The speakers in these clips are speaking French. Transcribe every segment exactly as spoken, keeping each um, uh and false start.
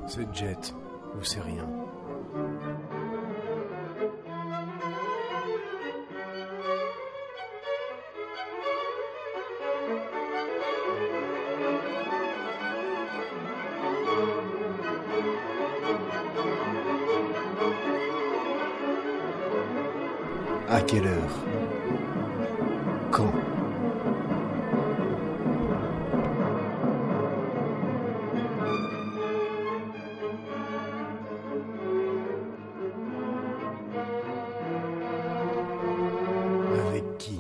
C'est jet ou c'est rien. À quelle heure? Quand? Avec qui?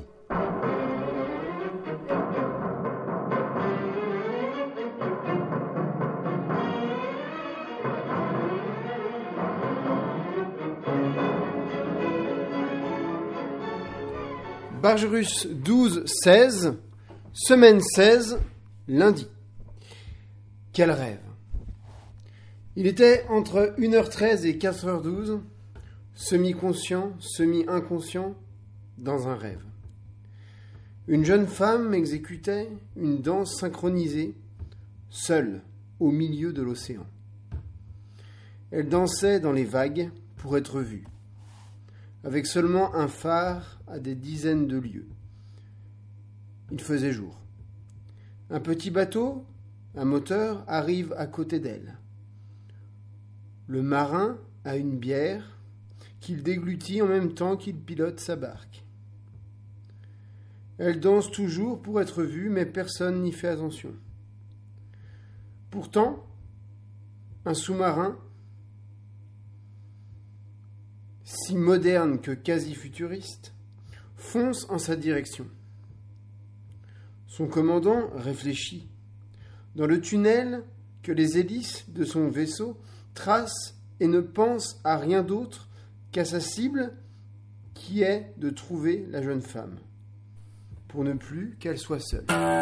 Bargerus douze seize, semaine seize, lundi. Quel rêve! Il était entre une heure treize et quatre heures douze, semi-conscient, semi-inconscient, dans un rêve. Une jeune femme exécutait une danse synchronisée, seule, au milieu de l'océan. Elle dansait dans les vagues pour être vue, avec seulement un phare à des dizaines de lieues. Il faisait jour. Un petit bateau, un moteur, arrive à côté d'elle. Le marin a une bière qu'il déglutit en même temps qu'il pilote sa barque. Elle danse toujours pour être vue, mais personne n'y fait attention. Pourtant, un sous-marin, si moderne que quasi futuriste, fonce en sa direction. Son commandant réfléchit. Dans le tunnel que les hélices de son vaisseau tracent et ne pense à rien d'autre qu'à sa cible qui est de trouver la jeune femme, pour ne plus qu'elle soit seule.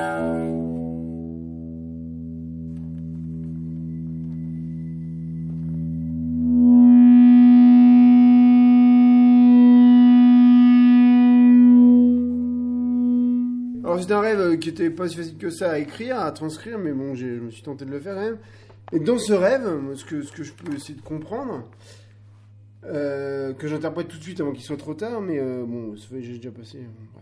Alors c'est un rêve qui était pas si facile que ça à écrire, à transcrire, mais bon, j'ai, je me suis tenté de le faire quand même. Et dans ce rêve, ce que, ce que je peux essayer de comprendre, euh, que j'interprète tout de suite avant qu'il soit trop tard, mais euh, bon, ça fait, j'ai déjà passé. Ouais.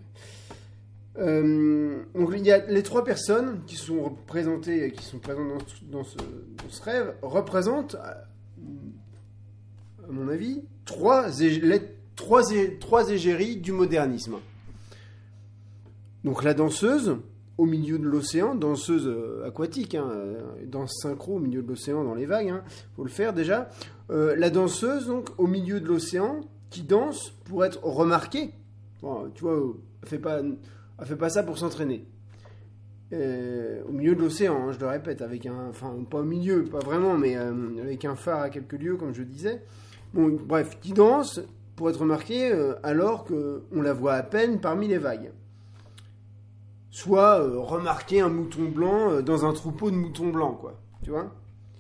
Euh, donc il y a les trois personnes qui sont représentées, qui sont présentes dans, dans, ce, dans ce rêve, représentent, à, à mon avis, trois, ég- les, trois, ég- trois égéries du modernisme. Donc la danseuse, au milieu de l'océan, danseuse euh, aquatique, hein, euh, danse synchro au milieu de l'océan dans les vagues, hein, faut le faire déjà. Euh, la danseuse, donc, au milieu de l'océan, qui danse pour être remarquée. Bon, tu vois, elle fait pas, elle fait pas ça pour s'entraîner. Euh, au milieu de l'océan, hein, je le répète, avec un, enfin pas au milieu, pas vraiment, mais euh, avec un phare à quelques lieues, comme je disais. Bon, bref, qui danse pour être remarquée euh, alors qu'on la voit à peine parmi les vagues. Soit euh, remarquer un mouton blanc euh, dans un troupeau de moutons blancs, quoi. Tu vois ?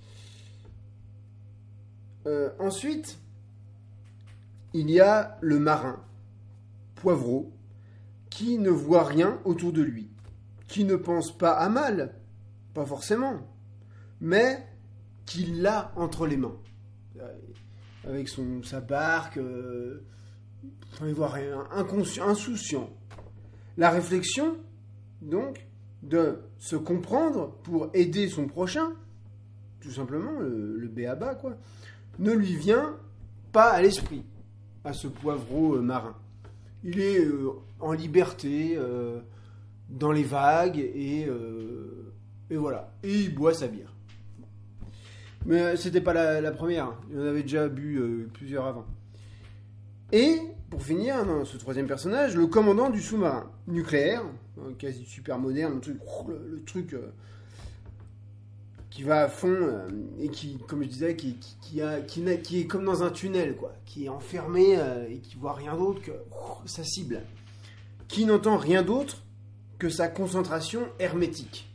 euh, Ensuite, il y a le marin, Poivreau, qui ne voit rien autour de lui, qui ne pense pas à mal, pas forcément, mais qui l'a entre les mains. Avec son, sa barque, euh, enfin, il voit rien, inconscient, insouciant. La réflexion, donc, de se comprendre pour aider son prochain, tout simplement, le, le b a ba, quoi, ne lui vient pas à l'esprit, à ce Poivreau euh, marin. Il est euh, en liberté, euh, dans les vagues, et, euh, et voilà. Et il boit sa bière. Mais euh, c'était pas la, la première, il en avait déjà bu euh, plusieurs avant. Et, pour finir, dans ce troisième personnage, le commandant du sous-marin nucléaire, quasi super moderne, le truc, le, le truc euh, qui va à fond euh, et qui, comme je disais, qui, qui, qui, a, qui, n'a, qui est comme dans un tunnel, quoi, qui est enfermé euh, et qui voit rien d'autre que euh, sa cible, qui n'entend rien d'autre que sa concentration hermétique.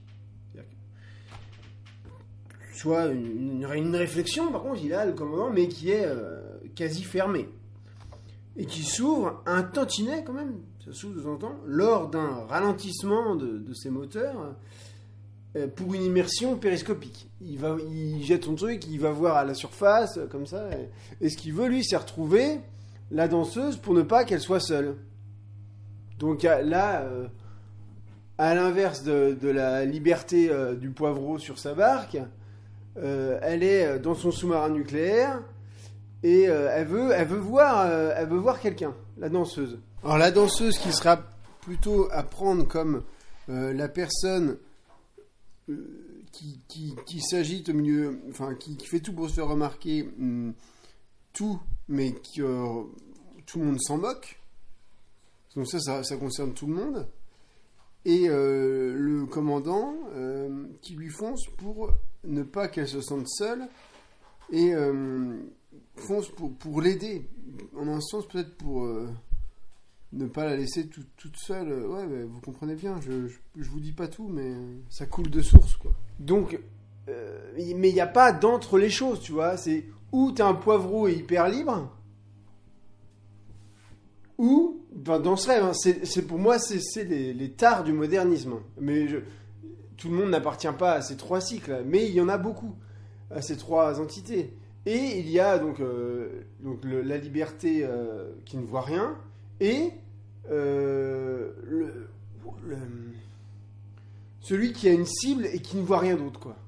Soit une, une, une réflexion, par contre, il a le commandant, mais qui est euh, quasi fermée. Et qui s'ouvre un tantinet quand même, ça s'ouvre de temps en temps, lors d'un ralentissement de, de ses moteurs, euh, pour une immersion périscopique. Il, va, il jette son truc, il va voir à la surface, comme ça. Et, et ce qu'il veut, lui, c'est retrouver la danseuse pour ne pas qu'elle soit seule. Donc là, euh, à l'inverse de, de la liberté euh, du poivreau sur sa barque, euh, elle est dans son sous-marin nucléaire et euh, elle, veut, elle, veut voir, euh, elle veut voir quelqu'un, la danseuse. Alors la danseuse qui sera plutôt à prendre comme euh, la personne euh, qui, qui, qui s'agite au milieu, enfin qui, qui fait tout pour se faire remarquer, hum, tout, mais que euh, tout le monde s'en moque. Donc ça, ça, ça concerne tout le monde. Et euh, le commandant euh, qui lui fonce pour ne pas qu'elle se sente seule et euh, fonce pour, pour l'aider. En un sens, peut-être pour euh, ne pas la laisser tout, toute seule. Ouais, bah, vous comprenez bien, je, je, je vous dis pas tout, mais ça coule de source, quoi. Donc, euh, mais il n'y a pas d'entre les choses, tu vois. C'est ou t'es un poivreau et hyper libre, ou, ben dans ce rêve, hein, c'est, c'est pour moi, c'est, c'est les, les tares du modernisme. Mais je, tout le monde n'appartient pas à ces trois cycles, mais il y en a beaucoup, à ces trois entités. Et il y a donc, euh, donc le, la liberté euh, qui ne voit rien, et euh, le, le, celui qui a une cible et qui ne voit rien d'autre, quoi.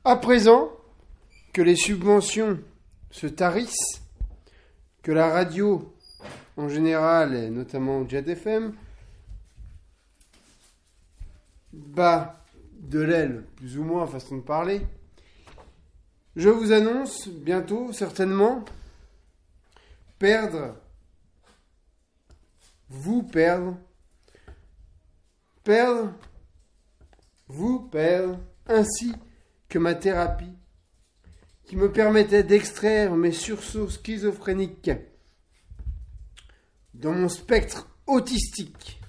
À présent que les subventions se tarissent, que la radio en général, et notamment Jet F M, bat de l'aile, plus ou moins, façon de parler, je vous annonce bientôt, certainement, perdre, vous perdre, perdre, vous perdre, ainsi que ma thérapie, qui me permettait d'extraire mes sursauts schizophréniques dans mon spectre autistique,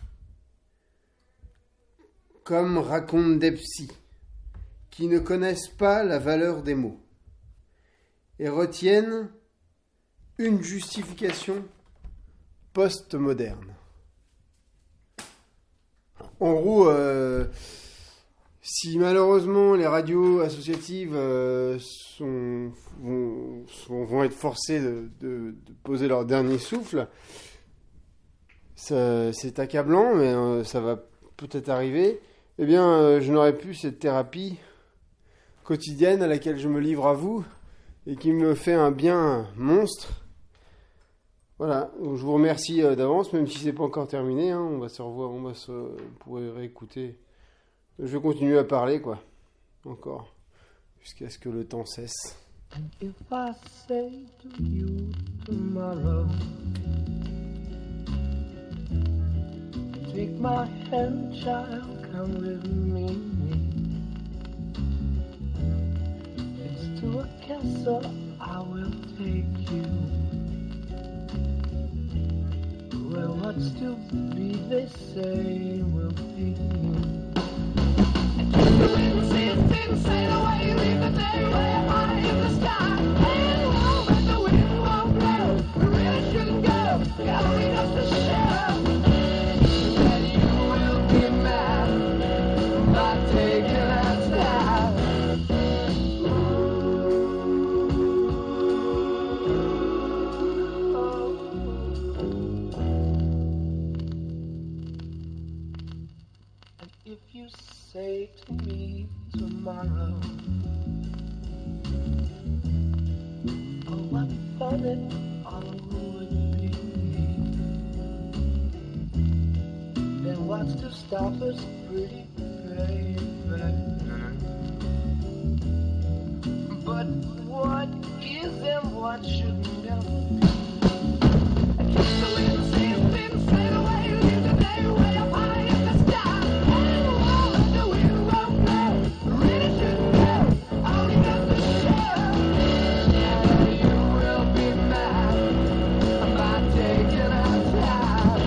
comme racontent des psys, qui ne connaissent pas la valeur des mots, et retiennent une justification post-moderne. En gros, euh, si malheureusement les radios associatives euh, sont, vont, sont, vont être forcées de, de, de poser leur dernier souffle, ça, c'est accablant, mais euh, ça va peut-être arriver, eh bien, euh, je n'aurai plus cette thérapie quotidienne à laquelle je me livre à vous et qui me fait un bien monstre. Voilà, donc je vous remercie euh, d'avance, même si c'est pas encore terminé, hein, on va se revoir, on va se, vous pourrez réécouter. Je vais continuer à parler, quoi, encore, jusqu'à ce que le temps cesse. And if I say to you tomorrow, take my hand, child, come with me. It's to a castle I will take you, where what's to be, they say, will be. And just the wind sees things sail away, leave the day way up high in the sky. And oh, but the wind won't blow, we really shouldn't go, gotta lead us to show that you will be mad by taking our time. And if you say to me tomorrow, oh, what fun it all would be, then what's to stop us, pretty baby? But what is and what should never be? I kiss the wind, see the wind sail away, leave the day way up high in the sky. And oh, but the wind won't blow, really shouldn't go, only goes to show that you will be mad by taking our time.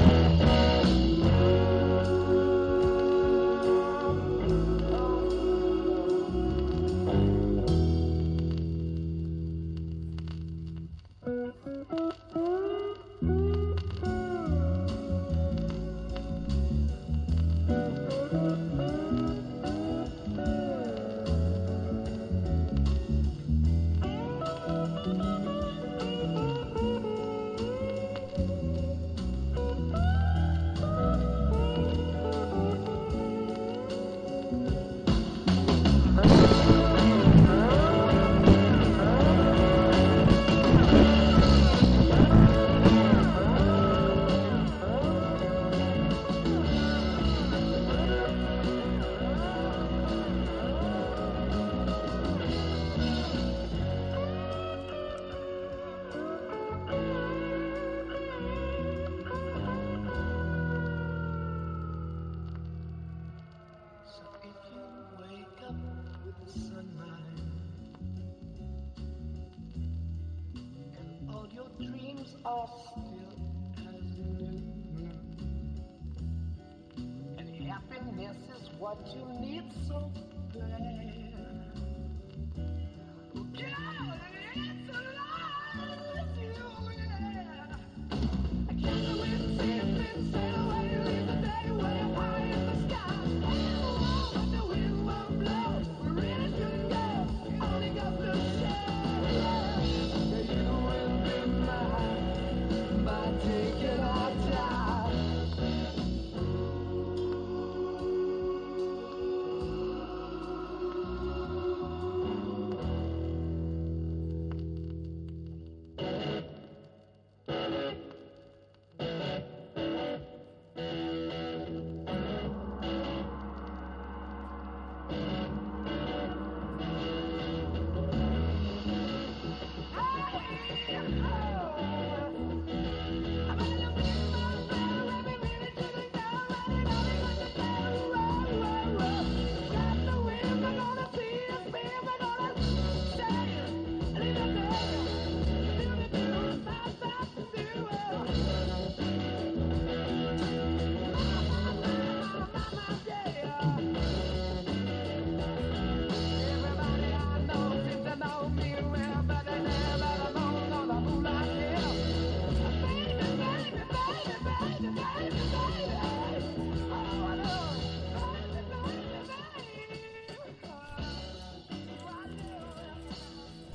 So if you wake up with the sunrise and all your dreams are still as new, and happiness is what you need so bad, girl, it's alive with you, yeah. I can't the wind see it, then sail away, leave the day way up high in the sky. Oh, but the wind won't blow, we really shouldn't go, only goes to show that you will be mine by taking our time.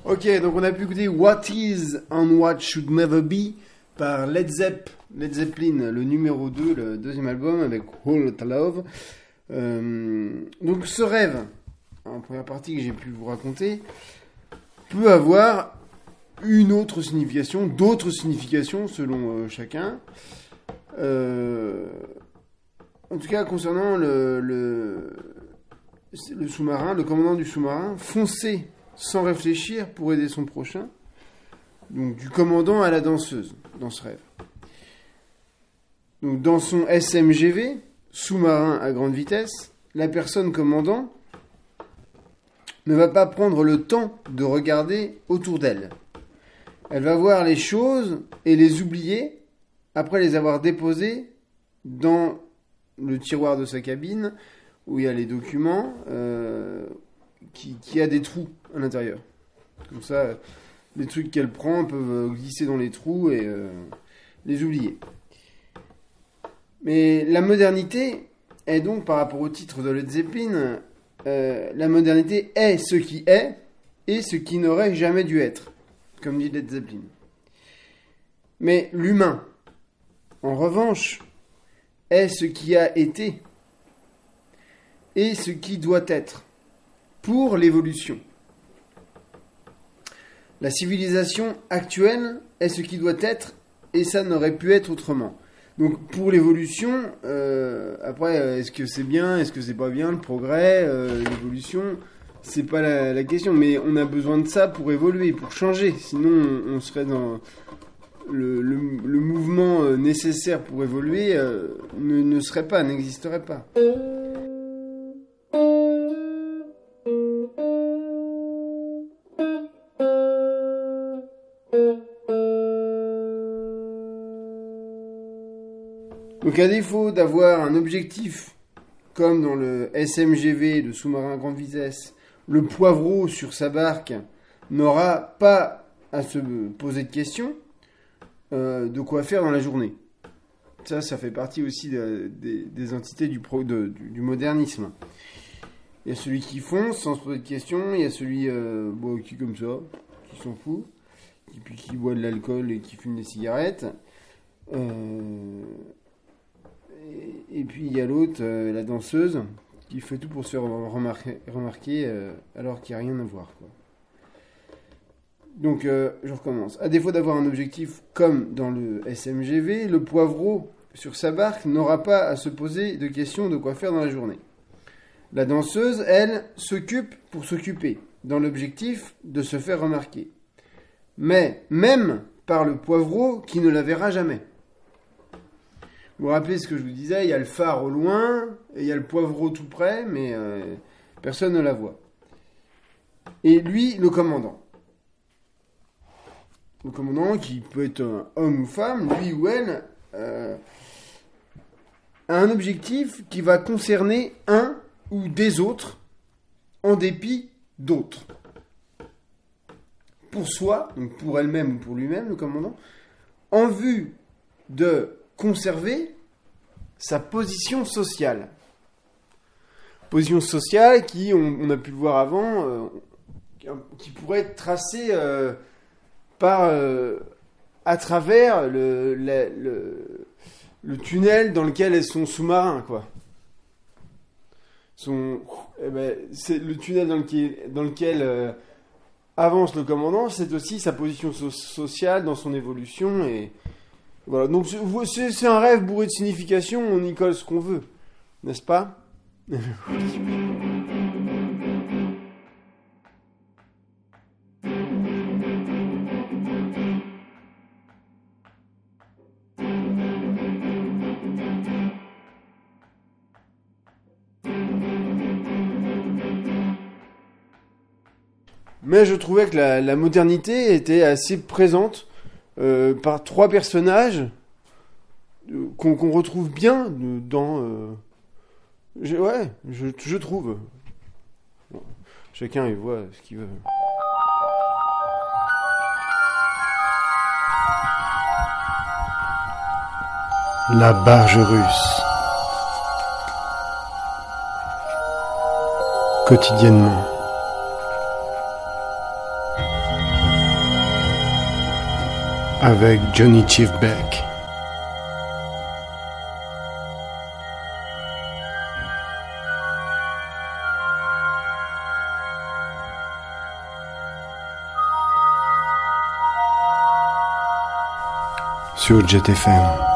Ok, donc on a pu écouter What Is and What Should Never Be par Led Zepp, Led Zeppelin, le numéro deux, le deuxième album avec All That Love. Euh, donc ce rêve, en première partie que j'ai pu vous raconter, peut avoir une autre signification, d'autres significations selon euh, chacun. Euh, en tout cas, concernant le, le, le sous-marin, le commandant du sous-marin, foncer sans réfléchir pour aider son prochain. Donc du commandant à la danseuse, dans ce rêve. Donc dans son S M G V, sous-marin à grande vitesse, la personne commandant ne va pas prendre le temps de regarder autour d'elle. Elle va voir les choses et les oublier après les avoir déposées dans le tiroir de sa cabine où il y a les documents euh, qui, qui a des trous à l'intérieur. Comme ça, les trucs qu'elle prend peuvent glisser dans les trous et euh, les oublier. Mais la modernité est donc, par rapport au titre de Led Zeppelin, euh, la modernité est ce qui est et ce qui n'aurait jamais dû être, comme dit Led Zeppelin. Mais l'humain, en revanche, est ce qui a été et ce qui doit être pour l'évolution. La civilisation actuelle est ce qui doit être et ça n'aurait pu être autrement. Donc pour l'évolution, euh, après, est-ce que c'est bien, est-ce que c'est pas bien, le progrès, euh, l'évolution, c'est pas la, la question, mais on a besoin de ça pour évoluer, pour changer, sinon on, on serait dans le, le, le mouvement nécessaire pour évoluer, euh, ne, ne serait pas, n'existerait pas. Donc à défaut d'avoir un objectif, comme dans le S M G V, le sous-marin à grande vitesse, le poivreau sur sa barque n'aura pas à se poser de questions euh, de quoi faire dans la journée. Ça, ça fait partie aussi de, de, des entités du, pro, de, du, du modernisme. Il y a celui qui fonce sans se poser de questions, il y a celui euh, bon, qui comme ça, qui s'en fout, et puis qui boit de l'alcool et qui fume des cigarettes. Euh... Et puis il y a l'autre, euh, la danseuse, qui fait tout pour se remarquer, remarquer euh, alors qu'il n'y a rien à voir, quoi. Donc euh, je recommence. À défaut d'avoir un objectif comme dans le S M G V, le poivreau sur sa barque n'aura pas à se poser de questions de quoi faire dans la journée. La danseuse, elle, s'occupe pour s'occuper, dans l'objectif de se faire remarquer. Mais même par le poivreau qui ne la verra jamais. Vous vous rappelez ce que je vous disais, il y a le phare au loin, et il y a le poivreau tout près, mais euh, personne ne la voit. Et lui, le commandant. Le commandant, qui peut être un homme ou femme, lui ou elle, euh, a un objectif qui va concerner un ou des autres, en dépit d'autres. Pour soi, donc pour elle-même ou pour lui-même, le commandant, en vue de conserver sa position sociale. Position sociale qui, on, on a pu le voir avant, euh, qui pourrait être tracée euh, par, euh, à travers le, le, le, le tunnel dans lequel est son sous-marin, quoi. Son, eh ben, c'est le tunnel dans lequel, dans lequel euh, avance le commandant, c'est aussi sa position so- sociale dans son évolution et voilà, donc c'est, c'est un rêve bourré de signification, on y colle ce qu'on veut, n'est-ce pas ? Mais je trouvais que la, la modernité était assez présente Euh, par trois personnages euh, qu'on, qu'on retrouve bien euh, dans... Euh, je, ouais, je, je trouve. Bon, chacun il voit ce qu'il veut. La barge russe. Quotidiennement. avec Johnny Chief Beck. Sur Jet F M.